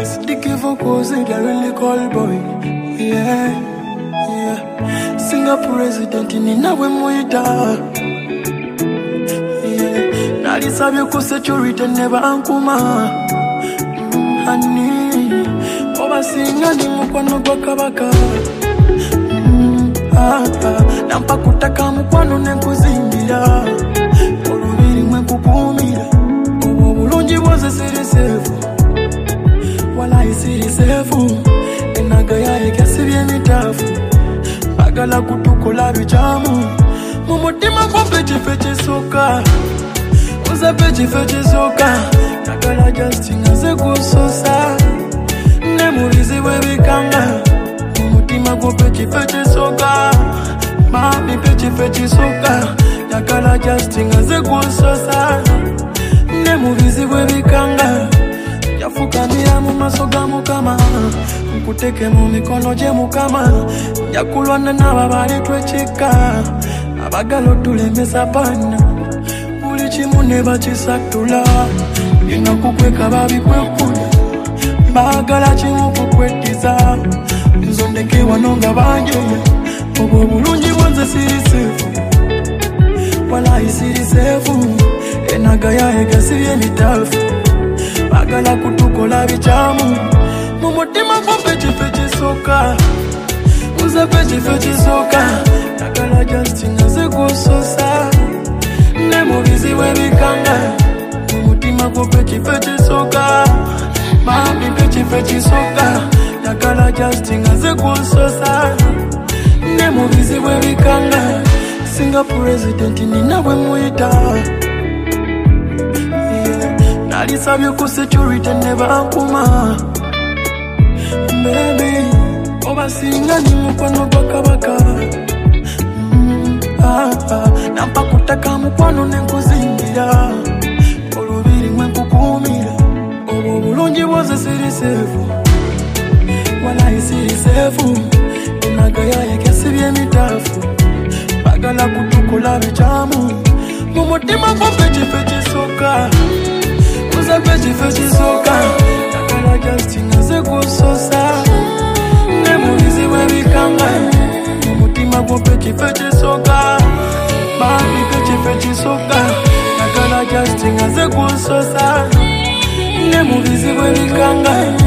Sticky vocals, they really call boy. Yeah, yeah. Singer president in Inawe Muita. Yeah. Nali sabyo ku security never ankuma. Honey, oba singa ni mukwano gwa kabaka. Nampa kutaka mukwano nekuzimbira. Olubiri mwe kukumira. Obo bulungi bwose siri sefu. Wala isiri sefu. Enaga ya ekasibye emitafu. Bagala kutukola bijamu. Mumutima kwa pechi soka. Uza pechi soka. Nagala Justin aze kusosa. Nemulizi webikanga. Mumutima kwa pechi soka. Mami pechi soka. Nagala Justin aze kusosa. Nemulizi webikanga. Yafukamira mu maso ga Mukama. Nkuteke mu mikono gye Mukama. Njakulwana n'ababali twekika. Abagala otulemesa pana. Buli kimu ne bakisatula. Yena kukweka babikwekula. Baagala kimu kukwetiza. Nzondeke wano nga banjeya. Obwo bulungi bwanze siri sefu. Walayi siri sefu. Enaga ya egasibye emitafu. Bagala kutukola bijamu. Mumutima kwa pechi soka. Uza pechi soka. Nagala Justin aze kusosa. Nemubizi webikanga. Mumutima kwa pechi soka. Mami pechi soka. Nagala Justin aze kusosa. Nemubizi webikanga. Singer president in Inawe Muita. Nali sabyo ku security never ankuma. Baby, oba singa ni mukwano gwa kabaka. Nampa kutaka mukwano nekuzimbira. Olubiri mwe kukumira. Obo bulungi bwose siri sefu. Wala isiri sefu. Enaga ya ekasibye emitafu. Bagala kutukola bijamu. Mumutima kwa pechi soka. Uza pechi soka. Nagala Justin aze kusosa. Nemulizi webikanga. Mumutima kwa pechi soka. Mami pechi soka. Nagala Justin aze kusosa. Nemulizi webikanga.